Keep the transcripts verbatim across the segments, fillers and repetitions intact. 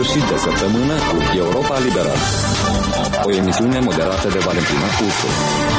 Sfârșit de săptămână cu Europa Liberă. O emisiune moderată de Valentina Ursu.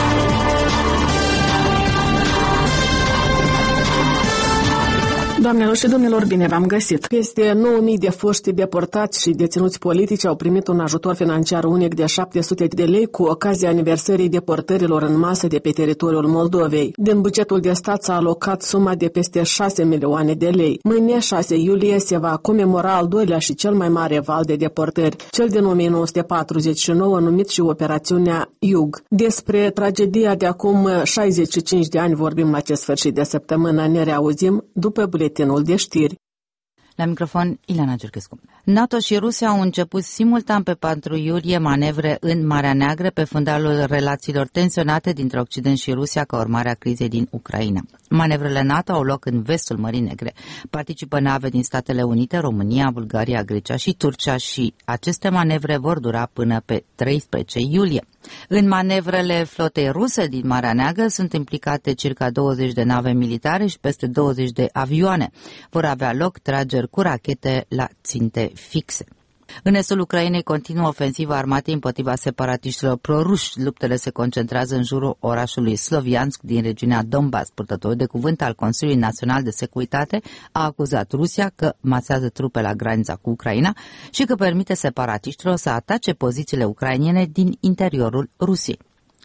Doamnelor și domnilor, bine v-am găsit. Peste nouă mii de foști deportați și deținuți politici au primit un ajutor financiar unic de șapte sute de lei cu ocazia aniversării deportărilor în masă de pe teritoriul Moldovei. Din bugetul de stat s-a alocat suma de peste șase milioane de lei. Mâine, șase iulie, se va comemora al doilea și cel mai mare val de deportări, cel din o mie nouă sute patruzeci și nouă, numit și Operațiunea Iug. Despre tragedia de acum șaizeci și cinci de ani vorbim la acest sfârșit de săptămână. Ne reauzim după buletinul de știri. La microfon, Ileana Giurchescu. NATO și Rusia au început simultan pe patru iulie manevre în Marea Neagră pe fundalul relațiilor tensionate dintre Occident și Rusia ca urmare a crizei din Ucraina. Manevrele NATO au loc în vestul Mării Negre. Participă nave din Statele Unite, România, Bulgaria, Grecia și Turcia și aceste manevre vor dura până pe treisprezece iulie. În manevrele flotei ruse din Marea Neagră sunt implicate circa douăzeci de nave militare și peste douăzeci de avioane. Vor avea loc trageri cu rachete la ținte fixe. În estul Ucrainei continuă ofensiva armatei împotriva separatiștilor proruși. Luptele se concentrează în jurul orașului Sloviansk din regiunea Donbass. Purtătorul de cuvânt al Consiliului Național de Securitate a acuzat Rusia că masează trupe la granița cu Ucraina și că permite separatiștilor să atace pozițiile ucrainene din interiorul Rusiei.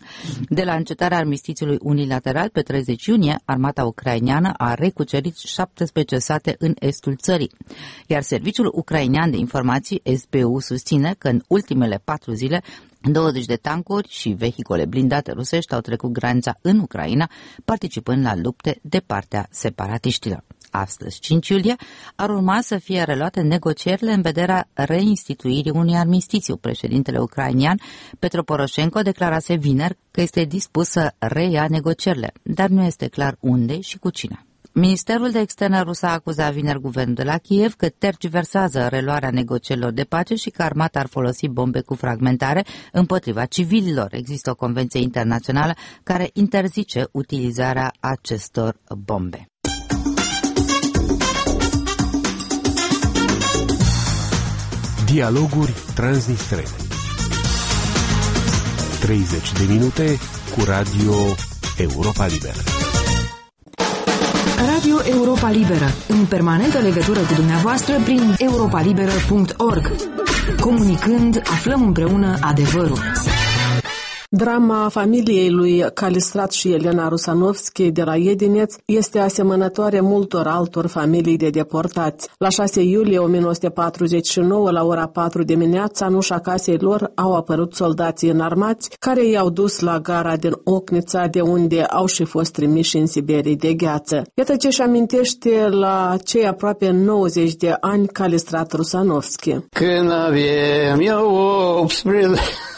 De la încetarea armistițiului unilateral pe treizeci iunie, armata ucraineană a recucerit șaptesprezece sate în estul țării, iar Serviciul Ucrainean de Informații, S B U, susține că în ultimele patru zile douăzeci de tancuri și vehicole blindate rusești au trecut granița în Ucraina, participând la lupte de partea separatiștilor. Astăzi, cinci iulie, ar urma să fie reluate negocierile în vederea reinstituirii unui armistițiu. Președintele ucrainean, Petro Poroșenko, declarase vineri că este dispus să reia negocierile, dar nu este clar unde și cu cine. Ministerul de Externe rus a acuzat vineri guvernul de la Kiev că tergiversează reluarea negocierilor de pace și că armata ar folosi bombe cu fragmentare împotriva civililor. Există o convenție internațională care interzice utilizarea acestor bombe. Dialoguri transnistrene. treizeci de minute cu Radio Europa Liberă. Radio Europa Liberă, în permanentă legătură cu dumneavoastră prin europa liberă punct org. Comunicând, aflăm împreună adevărul. Drama familiei lui Calistrat și Elena Rusanovski de la Iedineț este asemănătoare multor altor familii de deportați. La șase iulie o mie nouă sute patruzeci și nouă, la ora patru dimineața, în ușa casei lor au apărut soldații înarmați care i-au dus la gara din Ocnița, de unde au și fost trimiși în Siberii de gheață. Iată ce își amintește la cei aproape nouăzeci de ani Calistrat Rusanovski. Când avem eu optsprezece...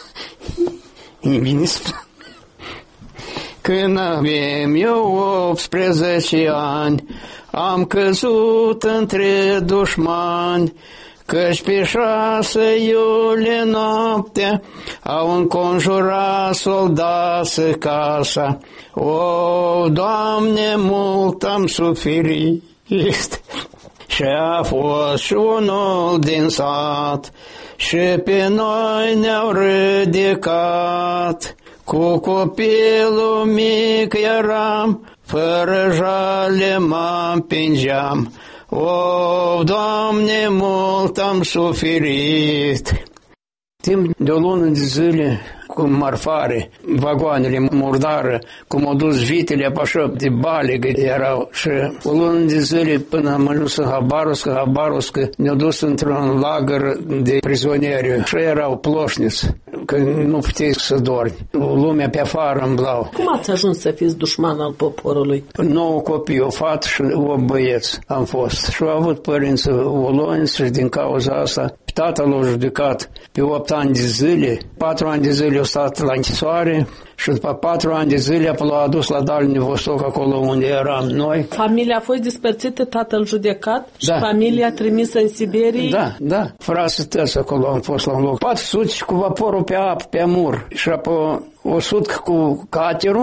Când avem eu optsprezece ani, am căzut între dușmani, căci pe șase iulie noaptea au înconjurat soldații casa. O, Doamne, mult am suferit, și a fost și unul din sat, și pe noi ne-au ridicat. Cu copilul mic eram, fără jale mă împingeam. O, Doamne, mult am suferit. Timp de o lună de zile, cu marfare, vagoanele murdară, cum au dus vitele așa de bale erau, și o lună de zile până am ajuns în Habarovsk, Habarovsk ne-au dus într-un lagăr de prizonieri și erau ploșniți, că nu puteai să dormi. Lumea pe afară îmblau. Cum ați ajuns să fiți dușman al poporului? Nouă copii, o fată și o băieți am fost. Și au avut părinți oloniți și din cauza asta tatăl l-a judecat pe opt ani de zile, patru ani de zile a stat la închisoare și după patru ani de zile l-a adus la Dalny Vostok, acolo unde eram noi. Familia a fost despărțită, tatăl judecat și da. Familia trimisă în Siberie? Da, da. Frații tăți acolo am fost la un loc. patru sute cu vaporul pe apă, pe Amur și apoi o sută cu caterul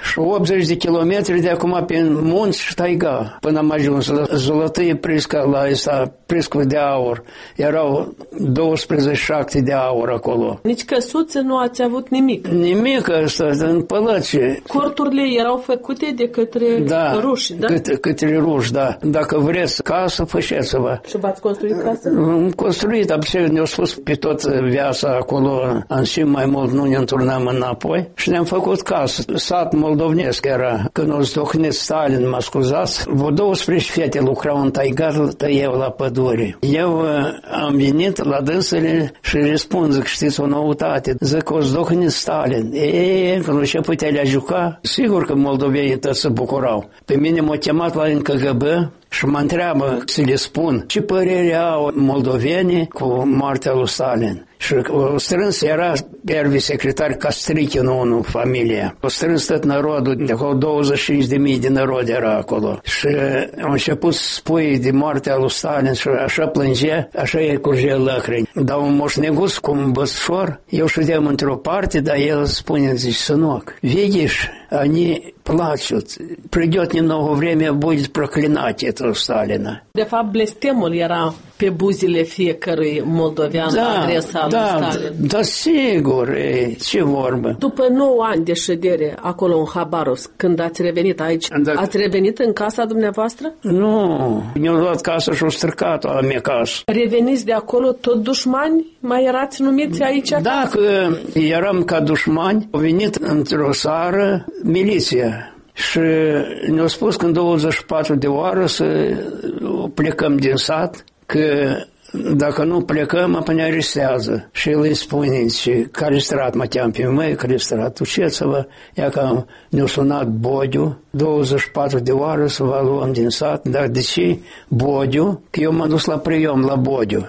Și optzeci de kilometri de acum prin munți și taiga, până am ajuns la Zolătăie Prisca, la asta, Priscul de aur. Erau douăsprezece șacte de aur acolo. Nici căsuțe nu ați avut nimic. Nimic ăsta, în pălăce. Corturile erau făcute de către da, ruși, da? Către, către ruși, da. Dacă vreți casă, făceți-vă. Și v-ați construit casă? Am construit, absolut, ne-au spus pe tot viața acolo, am și mai mult nu ne înturnăm înapoi și ne-am făcut casă. Sat moldovnesc era, când o zdocnit Stalin, mă scuzați, vreo douăsprezece fete lucrau în taiga, tăiau la pădure. Eu uh, am venit la dânsele și răspund, zic, știți o noutate, zic, o zdocnit Stalin. E, când nu știu putea le juca, sigur că moldovenii toți se bucurau. Pe mine m-a chemat la N K G B și mă întreabă să le spun ce părere au moldovenii cu moartea lui Stalin. Și o strâns era pervi secretar Castrichin, unul, familia. O strâns tot narodul, de acolo douăzeci și cinci de mii de narod era acolo. Și au început să spui de moartea lui Stalin și așa plângea, așa îi curgea lacrimi. Dar un moșneguț cu un băsșor, eu ședeam într-o parte, dar el spune, zice, сынок, видишь, они плачут. Придет немного время, будет проклинать этого Сталина. De fapt, blestemul era pe buzile fiecărui moldovean la adresa lui Stalin. Da, da, sigur, e, ce vorbă. După nouă ani de ședere acolo în Habarovsk, când ați revenit aici, da. Ați revenit în casa dumneavoastră? Nu, mi-au luat casa și au stricat la mea casă. Reveniți de acolo tot dușmani? Mai erați numiți aici? Dacă eram ca dușmani, au venit într-o seară miliția. Și ne-au spus că în douăzeci și patru de ore să plecăm din sat, că dacă nu plecăm, apoi ne arestează. Și el îi spune, care strat mă cheam pe măi, care strat, duceți-vă. Ia că ne-a sunat Bodiu, douăzeci și patru de ore să vă luăm din sat. Dar de ce Bodiu? Că eu m-am dus la priom la Bodiu.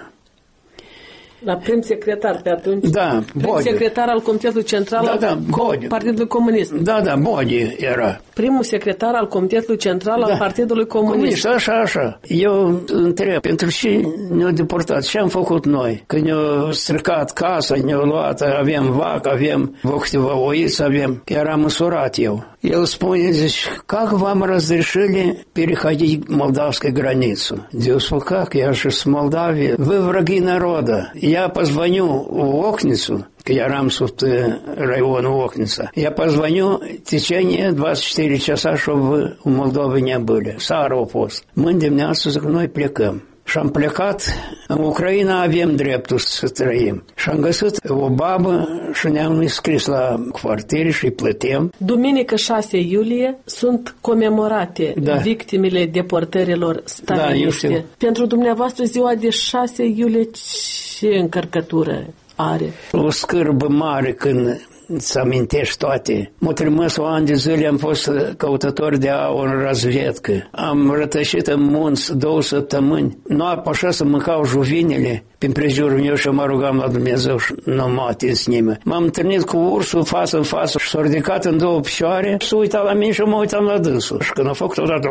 La prim secretar pe atunci? Da, prim Bodiu. secretar al Comitetului Central da, da, al Bodiu. Partidului Comunist. Da, da, Bodiu era. Primul secretar al Comitetului Central da. al Partidului Comunist. Comunist, așa, așa. Eu întreb, pentru ce ne-au deportat? Ce am făcut noi? Că ne-au stricat casa, ne-au luat, avem vacă, avem câteva oiți, avem. Chiar am măsurat eu. El spune, zice, как вам разрешили переходить молдавскую границу? Я спрашиваю, как? Я же с Молдавии. Вы враги народа. Я позвоню в Окницу, к Ярамсу, району Окница. Я позвоню в течение двадцать четыре часа, чтобы вы в Молдове не были. Саропост. Мы дimineața zic, noi plecăm. Și am plecat, în Ucraina avem dreptul să trăim. Și am găsit o babă și ne-am înscris la quartiere și îi plătim. Duminică șase iulie sunt comemorate da. victimele deportărilor staliniste. Da, pentru dumneavoastră ziua de șase iulie ce încărcătură are? O scârbă mare când îți amintești toate. M-a trimis o ani de zile, am fost căutător de aur în razvedcă. Am rătășit în munți două săptămâni. Noaptea așa să mâncau juvinele prin prejurul meu și mă rugam la Dumnezeu și nu m-a atins nimeni. M-am întâlnit cu ursul față în față și s-a ridicat în două picioare, s-a uitat la mine și mă uitam la dânsul. Și când a făcut odată,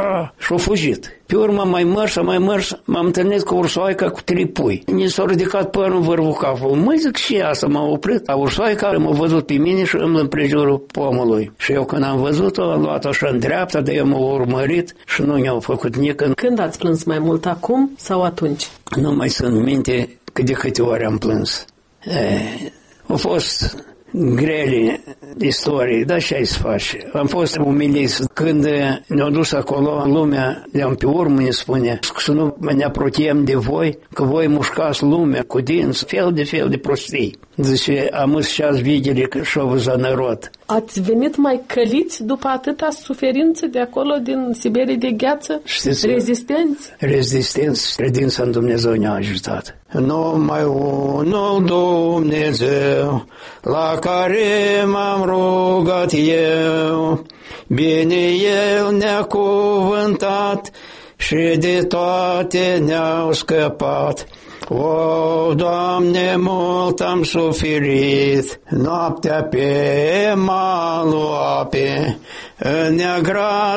și a fugit. Pe urmă mai mers, mai mers, m-am întâlnit cu ursoaica cu trei pui. Mi s-a ridicat părul în vârful capului. Măi, zic și asta, m-a oprit. A ursoaica m-a văzut pe mine și îmi în prejurul pomului. Și eu când am văzut-o, am luat-o așa în dreapta, de eu m-a urmărit și nu ne-au făcut nică. Când ați plâns mai mult, acum sau atunci? Nu mai sunt minte cât de câte ori am plâns. E, a fost grele istorii, dar ce ai să faci? Am fost umiliți. Când ne-au dus acolo, lumea de-am pe urmă ne spune să nu ne apropiem de voi, că voi mușcați lumea cu dinți, fel de fel de prostii. Zice, am сейчас видели, что вы за народ. Ați venit mai căliți după atâta suferință de acolo, din Siberie de gheață? Știți, rezistenți? Rezistenți, credința în Dumnezeu ne-a ajutat. Numai unul Dumnezeu, la care m-am rugat eu, bine El ne-a cuvântat și de toate ne-au scăpat. O, Doamne, mult am suferit, noaptea pe malul apei, în neagra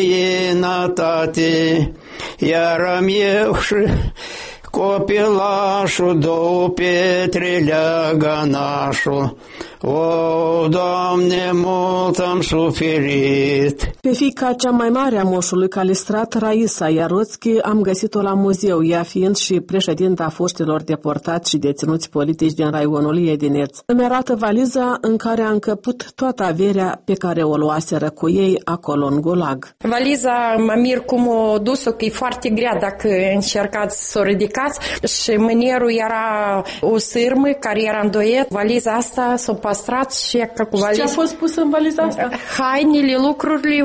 străinătate, iar am eu și copilașul, două pietre leagănașul, O, Doamne, mult am suferit. Pe fiica cea mai mare a moșului Calistrat, Raisa Iaroțchi, am găsit-o la muzeu, ea fiind și președinta foștilor deportați și deținuți politici din raionul Edineț. Îmi arată valiza în care a încăput toată averea pe care o luaseră cu ei acolo în Gulag. Valiza, mă mir cum o dus-o, că e foarte grea dacă încercați să o ridicați, și mânierul era o sârmă care era îndoiet. Valiza asta s-a păstrat și e ca cu valiza. Ce a fost pus în valiza asta? Hainele, lucrurile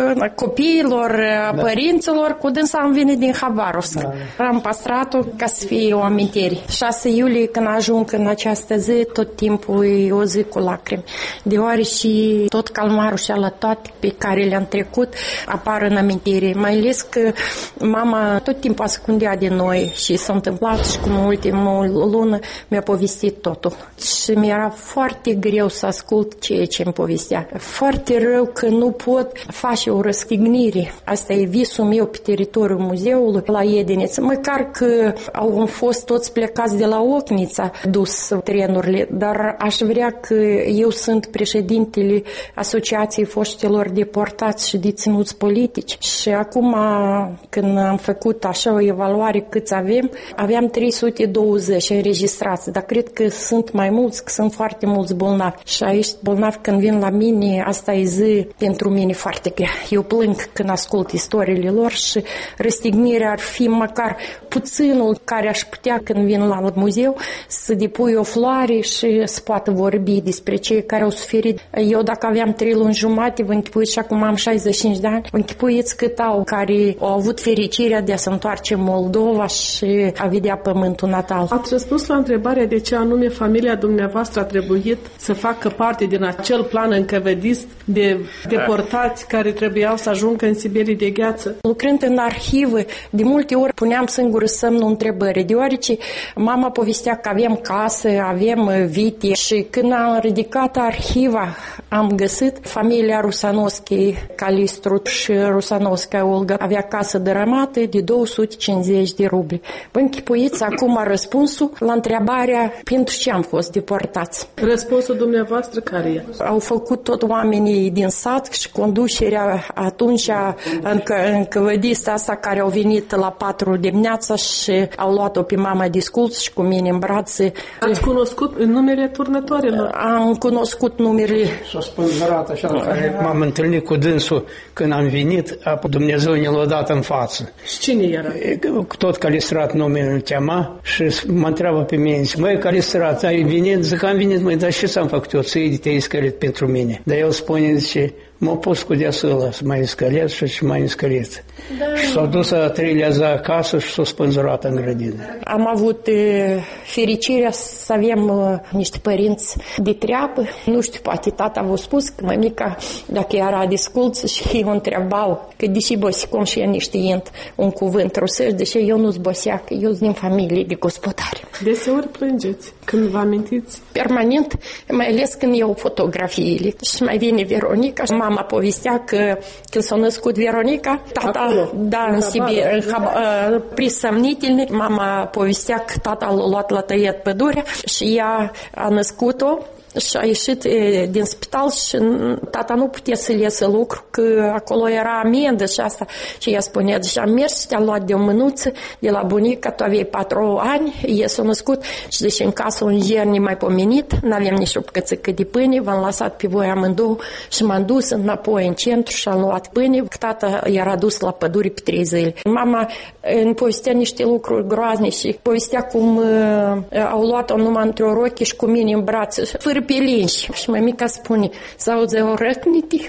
copiilor, părinților, cu dânsa am venit din Habarovsk. Da. Am păstrat-o ca să fie o amintire. șase iulie, când ajung în această zi, tot timpul e o zi cu lacrimi. Deoarece tot calmarul și ala toate pe care le-am trecut apar în amintire. Mai ales că mama tot timpul ascundea de noi și s-a întâmplat și cum ultimul lună mi-a povestit totul. Și mi-era foarte greu să ascult ceea ce îmi povestea. Foarte rău că nu pot face o răstignire. Asta e visul meu pe teritoriul muzeului la Edineț. Măcar că au fost toți plecați de la Ocnița, dus trenurile, dar aș vrea că eu sunt președintele Asociației Foștilor Deportați și Deținuți Politici. Și acum, când am făcut așa o evaluare câți avem, aveam trei sute douăzeci înregistrați, dar cred că sunt mai mulți, că sunt foarte mulți bolnavi. Și aici bolnavi când vin la mine, asta e zi pentru mine foarte grea. Eu plâng când ascult istoriile lor și răstignirea ar fi măcar puținul care aș putea când vin la muzeu să depui o floare și să poată vorbi despre cei care au suferit. Eu dacă aveam trei luni jumate, vă închipuiți și acum am șaizeci și cinci de ani, vă închipuiți cât au care au avut fericirea de a se întoarce în Moldova și a vedea pământul natal. Ați răspuns la întrebarea de ce anume familia dumneavoastră a trebuit să facă parte din acel plan încăvedist de deportați care trebuiau să ajungă în Siberie de gheață. Lucrând în arhivă, de multe ori puneam singur semnul întrebării, deoarece mama povestea că avem casă, avem vite și când am ridicat arhiva, am găsit familia Rusanovski, Calistru și Rusanovski Olga avea casă dărâmată de două sute cincizeci de rubli. Vă închipuiți acum răspunsul la întrebarea pentru ce am fost deportați. Răspunsul dumneavoastră care e? Au făcut tot oamenii din sat și conducerea atunci încă încăvădistă asta care au venit la patru dimineața și au luat-o pe mama discuț și cu mine în brațe. Ați cunoscut numele turnătoarelor? Am cunoscut numele. S-a spânzărat așa, care m-am întâlnit cu dânsul când am venit, apoi Dumnezeu ne l-a dat în față. Și cine era? Tot Calistrat numele îl chema și mă întreabă pe mine, zice, măi, Calistrat, ai venit? Zic, am venit, măi, dar ce s-am făcut eu? Ți-ai te-ai scălit pentru mine. Dar el spune, zice, m-a pus cu deasălă să mai înscălit și mai înscălit. Da. Și s-a dus a treilea zi acasă și s-a spânzurat în grădină. Am avut e, fericirea să avem e, niște părinți de treabă. Nu știu, poate tata v-a spus că mămica, dacă era disculță și îi întrebau că deși bosicom și eu nu știind un cuvânt rusesc, deși eu nu-s boseac, eu sunt din familie de gospodari. Deseori plângeți când vă amintiți? Permanent, mai ales când iau fotografiile. Și mai vine Veronica. Mama povestea că când s-a născut Veronica, tata, acolo, da, în Sibir, în uh, prisămnitelnic, mama povestea că tata l-a luat la tăiet pădurea și ea a născut-o și a ieșit e, din spital și tata nu putea să-l iasă lucru, că acolo era amendă și asta. Și ea spunea, deci am mers și te-a luat de o mânuță de la bunica, tu aveai patru ani, e s-a născut și deci în casă un ger nemai pomenit, n-aveam nici o bucățică de pâine, v-am lăsat pe voi amândouă și m-am dus înapoi în centru și am luat pâine, tata era dus la pădure pe trei zile. Mama îmi povestea niște lucruri groaznice, povestea cum uh, au luat-o numai între o roche și cu mine în brațe, fără pelinși. Și mămica spune, s-auze o răcniti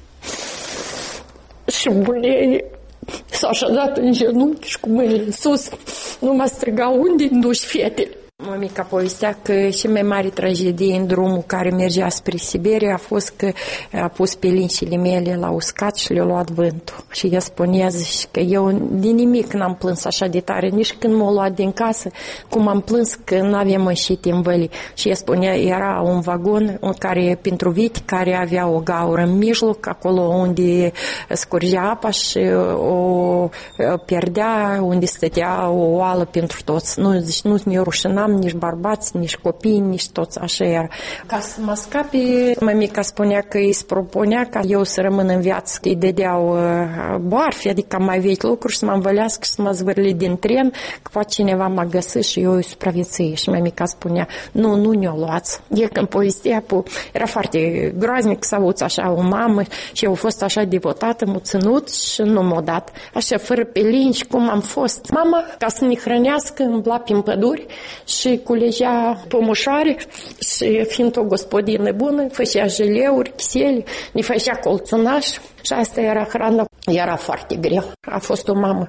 și buleie s-a așezat în genunchi și cu mâinile în sus. Nu mă striga unde duci fetele. Mămica povestea că și mai mare tragedie în drumul care mergea spre Siberia a fost că a pus pelinșile mele la uscat și le-a luat vântul. Și ea spunea că eu din nimic n-am plâns așa de tare, nici când m-a luat din casă, cum am plâns că n-aveam ieșit în văli. Și ea spunea, era un vagon în care, pentru vite, care avea o gaură în mijloc, acolo unde scurgea apa și o pierdea, unde stătea o oală pentru toți. Nu, deci nu mi-a rușinat n-am nici bărbați, nici copii, nici toți, așa era. Ca să mă scape, mămica spunea că îi se propunea ca eu să rămân în viață. Îi dădeau barfi, adică mai vechi lucruri, să mă învălească și să mă zvârli din tren, că poate cineva m-a găsit și eu îi supraviețui. Și mămica spunea, nu, nu ne-o luați. E când povestea, era foarte groaznic să auzi așa o mamă și eu am fost așa devotată, m-a ținut și nu m-a dat. Așa, fără pelinci, cum am fost. Mama, ca să ne hrănească, îmbla prin păduri și culegea pomușoare și fiind o gospodină bună, făcea jeleuri, chisele, ne făcea colțunaș și asta era hrana. Era foarte greu. A fost o mamă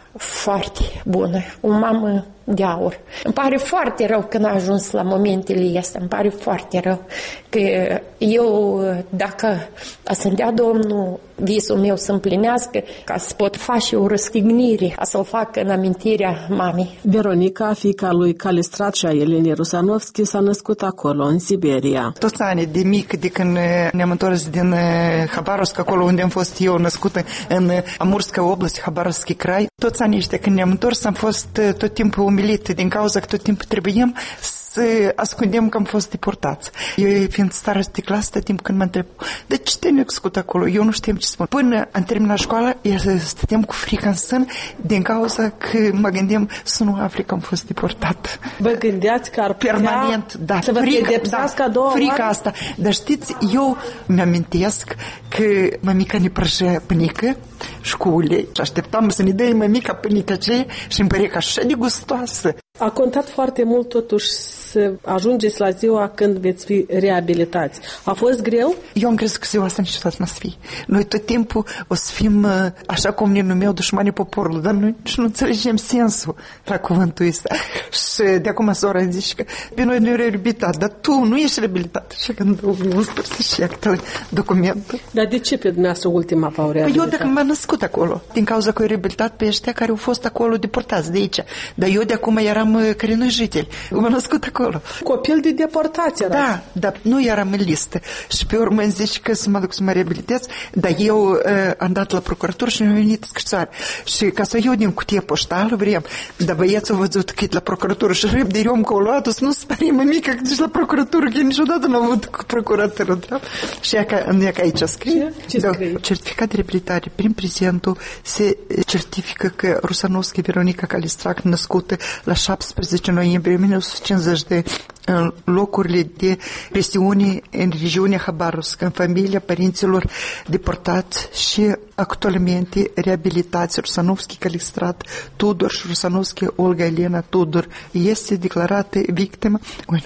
foarte bună, o mamă de aur. Îmi pare foarte rău când a ajuns la momentele astea, îmi pare foarte rău că eu, dacă a să-mi dea Domnul visul meu să împlinească, ca să pot face o răstignire, a să-l fac în amintirea mamei. Veronica, fiica lui Calistrat și a Elenei Rusanovski, s-a născut acolo, în Siberia. Toți anii de mic, de când ne-am întors din Habarovsk, acolo unde am fost eu născută, în Amurska oblast, Habarovski Krai, toți anii ăștia când ne-am întors am fost tot timpul umilit din cauza că tot timpul trebuiam să ascundem că am fost deportați. Eu, fiind starost de clasă, tot timpul când mă întreb, de ce te-ai născut acolo? Eu nu știam ce spun. Până am terminat școala, stăteam cu frica în sân din cauza că mă gândeam să nu afli că am fost deportat. Vă gândeați că ar putea permanent, da, să vă pedepsească a doua frica oară? Asta. Dar știți, eu mi-amintesc că mămica ne prăjea pânică și cu ulei și așteptam să ne dea mămica pânică aceea și îmi părea că așa de gustoasă. A contat foarte mult totuși să ajungeți la ziua când veți fi reabilitați. A fost greu? Eu am crezut că ziua asta niciodată n-o să fie. Noi tot timpul o să fim așa cum ne numeau dușmanii poporului, dar noi nici nu înțelegem sensul la cuvântul ăsta. Și de acum sora zice că pe noi ne-au reabilitat, dar tu nu ești reabilitat. Și când au unsprezece și actele documentul. Dar de ce pe dumneavoastră ultima v-au reabilitat? Păi eu de când m-am născut acolo, din cauza că au reabilitat pe ăștia care au fost acolo deportați de aici. Dar eu de acum eram care noi jiteli. M-am născut acolo. Copil de deportație erați. Da, dar nu eram în listă. Și pe urmă îmi zice că să mă duc să mă reabilitez, dar eu uh, am dat la procuratură și mi-a venit scrisoare. Și ca să iau din cutie poștală, vrem. Dar băieții au văzut că e la procuratură și râb de om că o luat, să nu spărie mămică că zici la procuratură, că niciodată n-am avut cu procuratură. Da? Și ea ca, ea ca aici scrie. Ce da, scrie? Certificat de reabilitare. Prin prezentul se certifică că Rusanovski Veronica Calistrat, născută la șaptesprezece noiembrie o mie nouă sute cincizeci de în locurile de presiune în regiunea Habarovsk, în familia părinților deportați și actualmente reabilitați Rusanovski Calistrat Tudor și Rusanovski Olga Elena Tudor. Este declarată victimă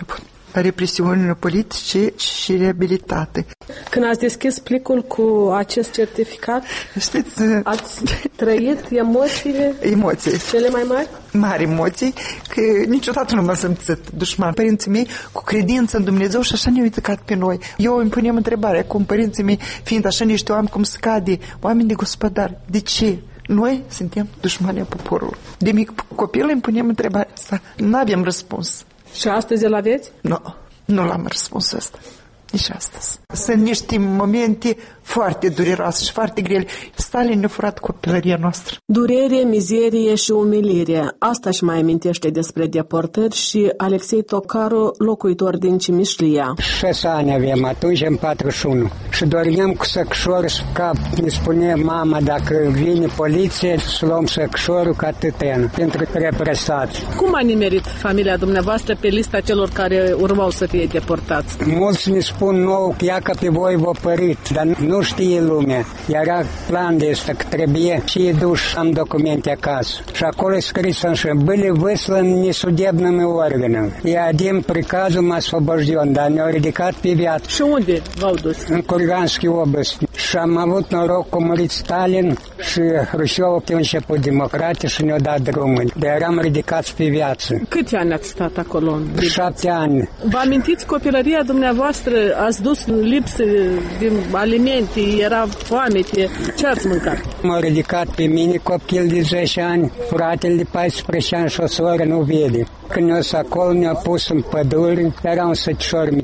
a represiunilor politice și reabilitate. Când ați deschis plicul cu acest certificat, știți, ați trăit emoțiile emoții cele mai mari? Mari emoții, că niciodată nu m-am simțit dușman. Părinții mei, cu credință în Dumnezeu, și așa ne-au uitat pe noi. Eu îmi puneam întrebarea, cum părinții mei, fiind așa niște oameni cum scade, oameni de gospodari, de ce noi suntem dușmani a poporului? De mic copil îmi puneam întrebarea asta. N-avem răspuns. Și astăzi îl aveți? Nu, nu l-am răspuns ăsta. Nici astăzi. Sunt niște momente foarte dureroase și foarte grele. Stalin ne-a furat copilăria noastră. Durere, mizerie și umilire. Asta își mai amintește despre deportări și Alexei Tocaru, locuitor din Cimișlia. Șase ani aveam atunci, în patruzeci și unu. Și dormeam cu săcșor și cap. Ne spune mama, dacă vine poliție, să luăm săcșorul ca tăten, pentru represați. Cum a nimerit familia dumneavoastră pe lista celor care urmau să fie deportați? Mulți ne spun nou că ia că pe voi v-a părit, dar nu știe lumea. Era plan de ăsta că trebuie și e duș, am documente acasă. Și acolo e scris așa, были высланы несудебными органами. И один приказом освобожден, dar ne-au ridicat pe viață. Și unde v-au dus? În Kurganski oblast. Și am avut noroc că a murit Stalin și Hrușov a început democrație și ne-a dat drumul. Dar eram ridicați pe viață. Câți ani ați stat acolo? Șapte ani. Vă amintiți copilăria dumneavoastră? Ați dus lipsă de alimente, era foamete. Ce ați mâncat? M-au ridicat pe mine copil de zece ani, fratele de paisprezece ani și o soră nu vede. Când ne-au acolo, ne-au pus în pădure, era un săcior mic.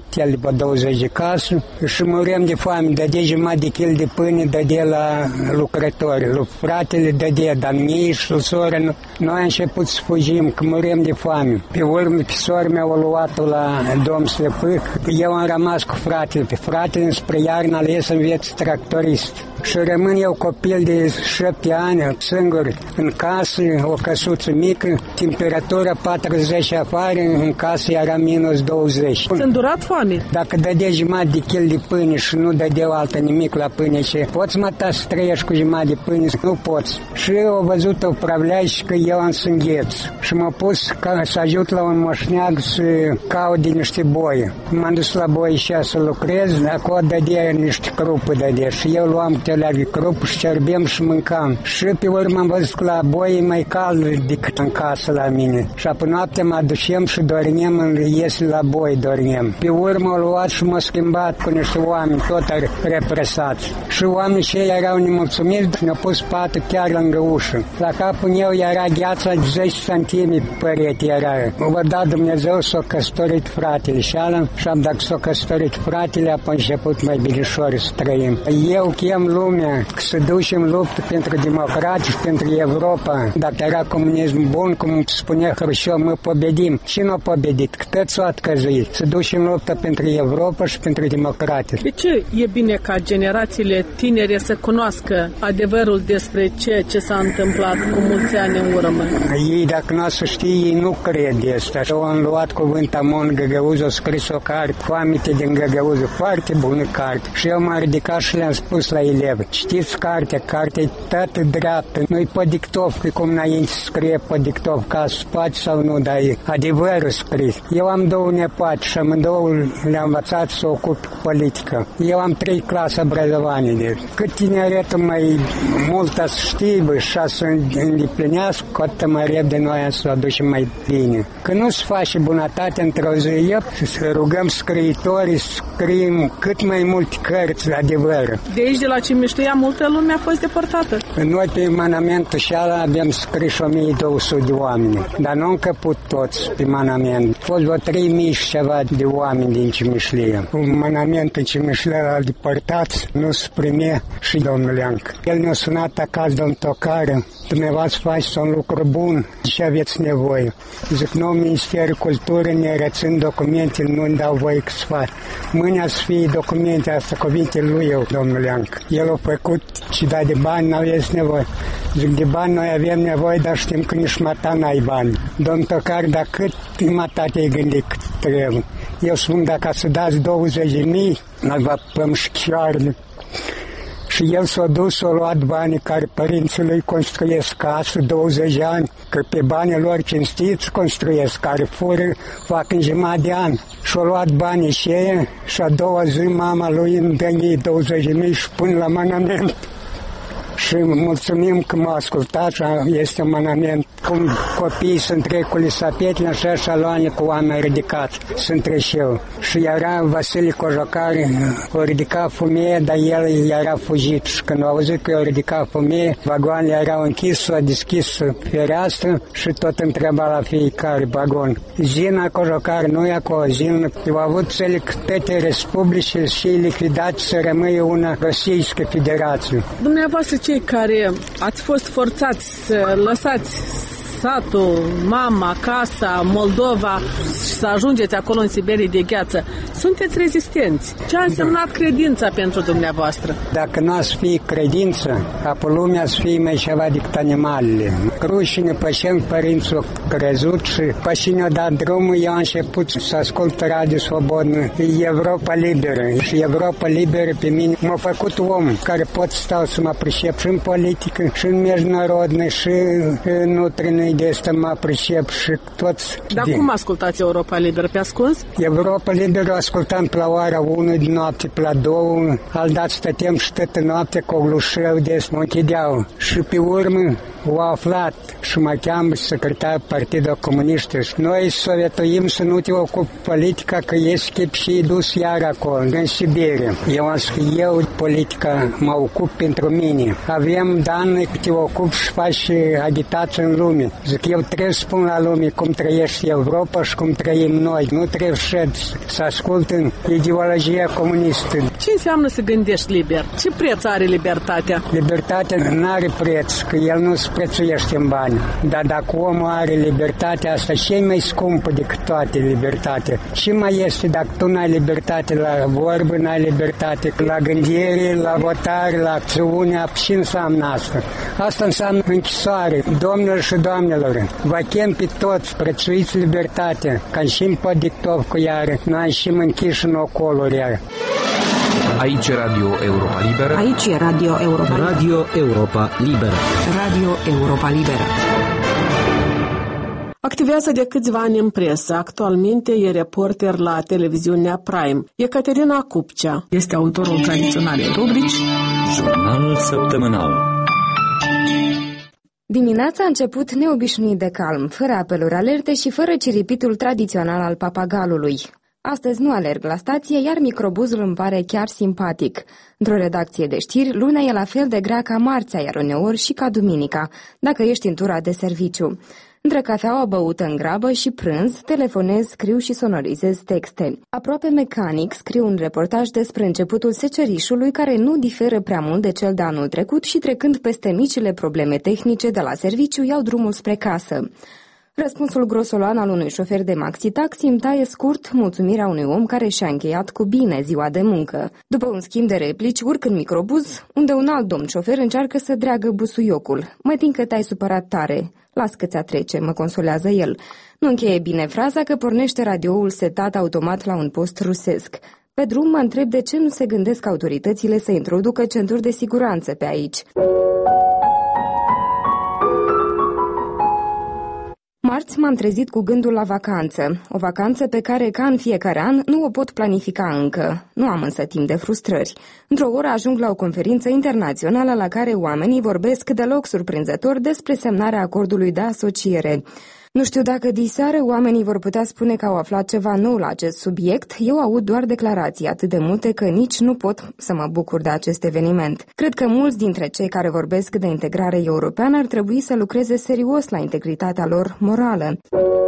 el de douăzeci de case și muream de foame, dădea jumătate de kil de pâine, dădea la lucrători, lui fratele dădea, dar mie și lui sora, noi am început să fugim, că muream de foame. Pe urmă, pe sora mea o luat la domn Slăpâc, eu am rămas cu fratele, pe fratele spre iarnă ales în viață tractorist. Și rămân eu copil de șapte ani, singur, în casă, o căsuță mică, temperatura patruzeci afară, în casă era minus douăzeci. S-a îndurat foame? Dacă dădea jumătate de kil de pâine și nu dădeau altă nimic la pâine, ce poți mă ta să trăiești cu jumătate de pâine? Nu poți. Și au văzut o pravleași că eu am să îngheț. Și m-a pus ca să ajut la un moșneag să caut de niște boi. M-am dus la boi și să lucrez, acolo dădea niște crupă dădea și eu luam telea de crupă și cerbem și mâncam. Și pe urmă am văzut că la boi e mai cald decât în casă la mine. Și apă noaptea mă aducem și dormim în ies la boi, dormim. Pe urmă au luat și m-a schimbat cu niște oameni tot represați. Și oamenii și ei erau nemulțumiți, ne-au pus patul chiar lângă ușă. La capul meu era gheața de zece centime perete era. M-a dat Dumnezeu s-a căsătorit fratele și ala și am dacă s-a căsătorit fratele, apoi început mai binișor să trăim. Eu chem lumea că să ducem luptă pentru democrație și pentru Europa. Dacă era comunism bun, cum spunea Hrușov, mă pobedim. Și nu a pobedit, că tot s-a atcăzuit. Să ducem luptă pentru Europa și pentru democrație. De ce e bine ca generațiile tinere să cunoască adevărul despre ceea ce s-a întâmplat cu mulți ani în urmă? Ei, dacă nu o să știe, ei nu cred asta. Eu am luat cuvânt Amon Găgăuză, a scris o carte, Foamete din Găgăuză, foarte bună carte. Și eu m-am ridicat și le-am spus la elevi, știți cartea, cartea e toată dreaptă, nu-i pe dictov, că cum înainte scrie pe dictov, ca să poate sau nu, dar e adevărul scris. Eu am două nepoate și amândouă le-am învățat să ocup politică. Eu am trei clase obrazovanie. Deci. Cât tineretul mai mult să știe și să îndeplinească, cu atât mai repede noi să o aducem mai bine. Că nu se face bunătate într-o zi, eu să rugăm scriitorii să scriem cât mai multe cărți adevăr. De aici, de la Cimiștea, multă lume a fost deportată. Noi pe manamentul și ala avem scris o mie două sute de oameni, dar nu încă put toți pe manament. A fost vreo trei mii și ceva de oameni din Cimișlia. Un manamentul Cimișlia a deportat, nu se primea și domnul Leancă. El ne-a sunat acasă, domnul Tocară, dumneavoastră faceți un lucru bun, ce aveți nevoie? Zic, nou Ministerul Culturii ne rețin documente, nu-mi dau voie să fac. Mâine să fie documente, asta cuvintele lui eu, domnul Leancă. El a făcut și da de bani, n-aveți nevoie. Zic, de bani noi avem nevoie, dar știm că nici mata n-ai bani. Domnul Tocar, dar cât mata te-ai gândit cât trebuie? Eu spun, dacă să dați douăzeci de mii, noi vă păm și chiarele. Și el s-a dus, s-a luat banii care părinții lui construiesc casă douăzeci de ani, că pe banii lor cinstiți construiesc, care fură, fac în jumătate de ani. Și-a luat banii și ei și a doua zi mama lui îmi dă douăzeci de mii și pun la manament. Și mulțumim că m-a ascultat și este un manament. Cum copiii sunt trec cu lisapetile, așa șaloane cu oameni ridicați sunt trec și eu. Și era Vasile Cojocare, o ridica fumeie, dar el era fugit. Și când a auzit că eu ridica fumeie, vagoanele erau închis, a deschis fereastră și tot întreba la fiecare vagon. Zina Cojocare, nu e acolo, Zina. Eu au avut țările câte republice și lichidate să rămâie una Rossiyska Federație. Dumneavoastră, cei care ați fost forțați să lăsați satul, mama, casa, Moldova și să ajungeți acolo în Siberie de gheață, sunteți rezistenți. Ce a însemnat da. credința pentru dumneavoastră? Dacă nu ați fi credință, apoi lumea să fie mai ceva decât animalele. Rușine, pășeni, părinții au crezut și pășine au dat drumul, eu am început să ascult Radio Svobodnă, Europa Liberă. Și Europa Liberă pe mine m-a făcut om care pot stau să mă pricep și în politică, și în международnă, și în utrină de asta mă pricep și toți. Dar din... cum ascultați Europa Liberă? Pe ascuns? Europa Liberă ascultam pe la ora unu de noapte, pe la două, al dat stăteam și toată noaptea cu o glușeu de mă închideau. Și pe urmă au aflat și mă cheamă secretar Partidul Comunist. Noi sovietuim să nu te ocupi politica, că e schip și dus iar acolo, în Siberia. Eu am zis că eu politica mă ocup pentru mine. Avem dane că te ocupi și faci agitație în lume. Zic, eu trebuie să spun la lume cum trăiește Europa și cum trăim noi. Nu trebuie să ascult în ideologia comunistă. Ce înseamnă să gândești liber? Ce preț are libertatea? Libertatea nu are preț, că el nu se prețuiește în bani. Dar dacă omul are libertatea asta, ce e mai scumpă decât toate libertatea? Ce mai este dacă tu n-ai libertate la vorbă, n-ai libertate la gândire, la votare, la acțiune? Ce înseamnă asta? Asta înseamnă închisoare. Domnilor și doamnelor, vă chem pe toți, prețuiți libertatea, ca și în Podictov cu iară, noi și închiși în ocoluri iară. Aici e Radio Europa Liberă. Aici e Radio Europa Liberă. Radio Europa Liberă. Radio Europa Liberă. Activează de câțiva ani în presă. Actualmente e reporter la televiziunea Prime. Ecaterina Cupcea este autorul tradiționalei rubrici Jurnalul săptămânal. Dimineața a început neobișnuit de calm, fără apeluri alerte și fără ciripitul tradițional al papagalului. Astăzi nu alerg la stație, iar microbuzul îmi pare chiar simpatic. Într-o redacție de știri, luna e la fel de grea ca marțea, iar uneori și ca duminica, dacă ești în tura de serviciu. Între cafeaua băută în grabă și prânz, telefonez, scriu și sonorizez texte. Aproape mecanic scriu un reportaj despre începutul secerișului, care nu diferă prea mult de cel de anul trecut și, trecând peste micile probleme tehnice de la serviciu, iau drumul spre casă. Răspunsul grosolan al unui șofer de maxi-taxi îmi taie scurt mulțumirea unui om care și-a încheiat cu bine ziua de muncă. După un schimb de replici, urc în microbuz, unde un alt domn șofer încearcă să dreagă busuiocul. Mă tin că te-ai supărat tare. Las că ți-a trece, mă consolează el. Nu încheie bine fraza că pornește radioul setat automat la un post rusesc. Pe drum mă întreb de ce nu se gândesc autoritățile să introducă centuri de siguranță pe aici. Marți m-am trezit cu gândul la vacanță, o vacanță pe care, ca în fiecare an, nu o pot planifica încă. Nu am însă timp de frustrări. Într-o oră ajung la o conferință internațională la care oamenii vorbesc deloc surprinzător despre semnarea acordului de asociere. Nu știu dacă diseară oamenii vor putea spune că au aflat ceva nou la acest subiect, eu aud doar declarații atât de multe că nici nu pot să mă bucur de acest eveniment. Cred că mulți dintre cei care vorbesc de integrare europeană ar trebui să lucreze serios la integritatea lor morală.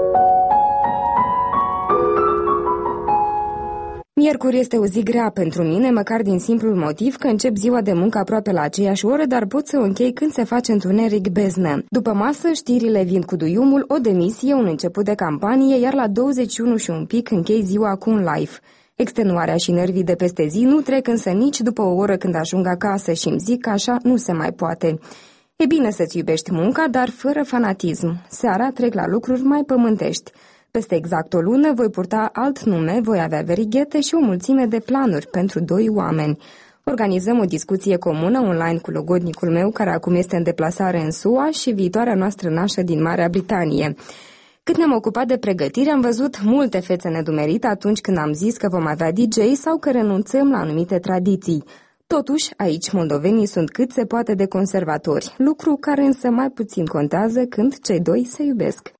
Miercuri este o zi grea pentru mine, măcar din simplul motiv că încep ziua de muncă aproape la aceeași oră, dar pot să o închei când se face întuneric beznă. După masă, știrile vin cu duiumul, o demisie, un început de campanie, iar la douăzeci și unu și un pic închei ziua cu un live. Extenuarea și nervii de peste zi nu trec însă nici după o oră când ajung acasă și îmi zic că așa nu se mai poate. E bine să-ți iubești munca, dar fără fanatism. Seara trec la lucruri mai pământești. Peste exact o lună voi purta alt nume, voi avea verighete și o mulțime de planuri pentru doi oameni. Organizăm o discuție comună online cu logodnicul meu, care acum este în deplasare în S U A, și viitoarea noastră nașă din Marea Britanie. Cât ne-am ocupat de pregătire, am văzut multe fețe nedumerite atunci când am zis că vom avea D J sau că renunțăm la anumite tradiții. Totuși, aici moldovenii sunt cât se poate de conservatori, lucru care însă mai puțin contează când cei doi se iubesc.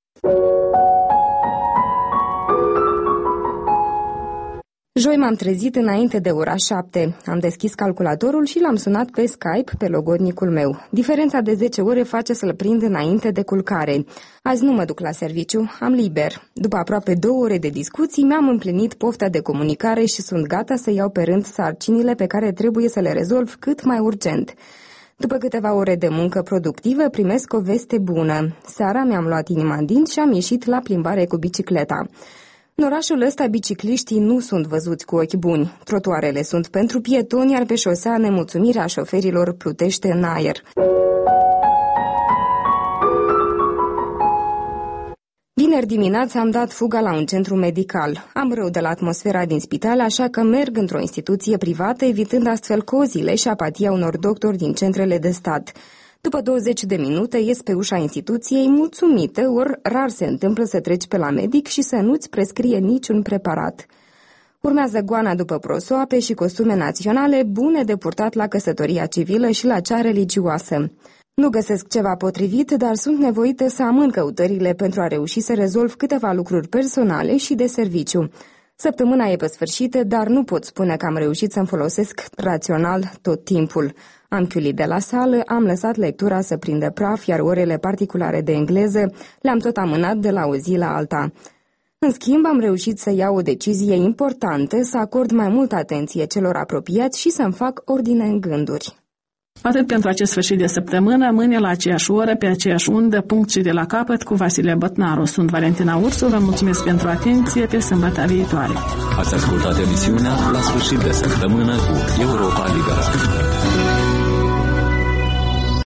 Joi m-am trezit înainte de ora șapte. Am deschis calculatorul și l-am sunat pe Skype pe logodnicul meu. Diferența de zece ore face să-l prind înainte de culcare. Azi nu mă duc la serviciu, am liber. După aproape două ore de discuții, mi-am împlinit pofta de comunicare și sunt gata să iau pe rând sarcinile pe care trebuie să le rezolv cât mai urgent. După câteva ore de muncă productivă, primesc o veste bună. Seara mi-am luat inima în dinți și am ieșit la plimbare cu bicicleta. În orașul ăsta, bicicliștii nu sunt văzuți cu ochi buni. Trotuarele sunt pentru pietoni, iar pe șosea nemulțumirea șoferilor plutește în aer. Vineri dimineața am dat fuga la un centru medical. Am rău de la atmosfera din spital, așa că merg într-o instituție privată, evitând astfel cozile și apatia unor doctori din centrele de stat. După douăzeci de minute ies pe ușa instituției mulțumită, ori rar se întâmplă să treci pe la medic și să nu-ți prescrie niciun preparat. Urmează goana după prosoape și costume naționale bune de purtat la căsătoria civilă și la cea religioasă. Nu găsesc ceva potrivit, dar sunt nevoită să amân căutările pentru a reuși să rezolv câteva lucruri personale și de serviciu. Săptămâna e pe sfârșit, dar nu pot spune că am reușit să-mi folosesc rațional tot timpul. Am chiulit de la sală, am lăsat lectura să prindă praf, iar orele particulare de engleză le-am tot amânat de la o zi la alta. În schimb, am reușit să iau o decizie importantă, să acord mai multă atenție celor apropiați și să-mi fac ordine în gânduri. Atât pentru acest sfârșit de săptămână, mâine la aceeași oră, pe aceeași undă, punct și de la capăt, cu Vasile Bătnaru. Sunt Valentina Ursu, vă mulțumesc pentru atenție, pe sâmbătă viitoare. Ați ascultat emisiunea La sfârșit de săptămână cu Europa Liberă.